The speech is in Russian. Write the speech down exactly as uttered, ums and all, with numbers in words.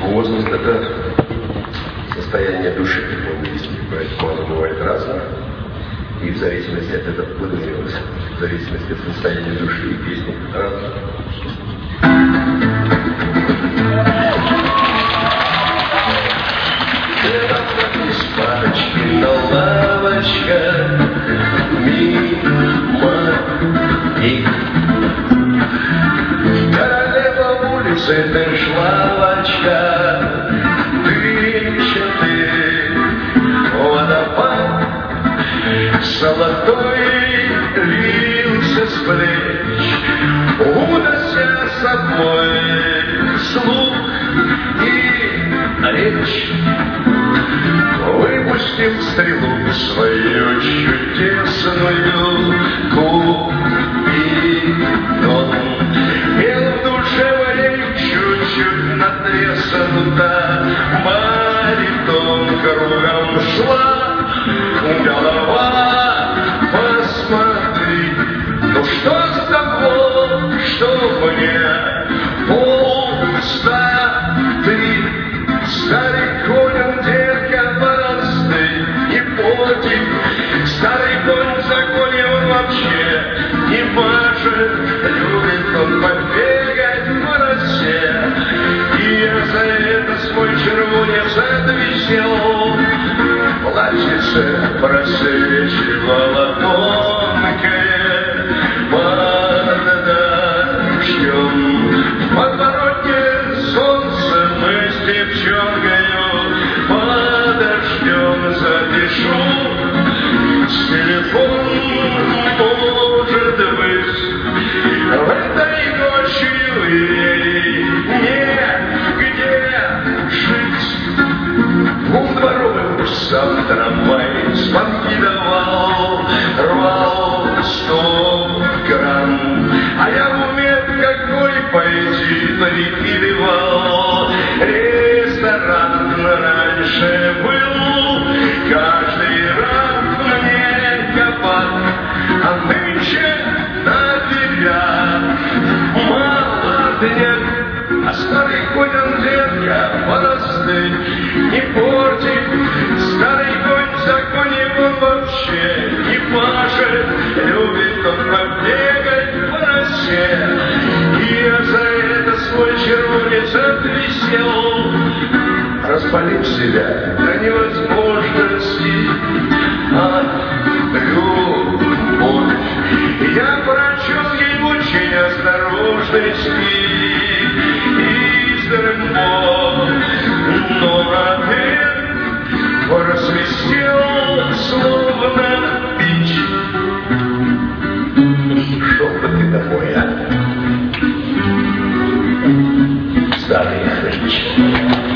Возраст – это состояние души, поэтому оно бывает разное. И в зависимости от этого подумалось, в зависимости от состояния души и песни разные. Из парочки на лавочках мимо них. Королева улицы, ты шлавочка, дымчатый водопад золотой лился с плеч, унося с собой слух и речь. Выпустим стрелу свою чудесную, купидон. Пел в душе моей чуть-чуть натреснута, баритон кругом шла, голова, посмотри, ну что с тобой, что мне полста ты, старый конь, детка, борозды и потик, старый конь в законе он вообще не машет, любит он побегать по росе, и я за это свой червонец отвесил. Платьице просвечивало тонкое под дождем, в подворотне солнце мы с девчонкою подождем, запишу с телефон, может быть, в этой ночью ей негде жить. Двум дворовым сам трамвай звонки давал, рвал сто грамм, а я в уме какой пойти прикидывал. Ресторан раньше был, каждый раз мне кабак, а нынче нафига молодняк. А старый конь он, детка, борозды не портит, старый конь в законе он вообще не пашет, любит он побегать по росе, и я за это свой червонец отвесил. Распалив себя до невозможности от любовь, я прочел ей очень осторожный стих из Рембо, но ответ просвистел словно бич. Шел бы ты домой, а? Старый хрыч.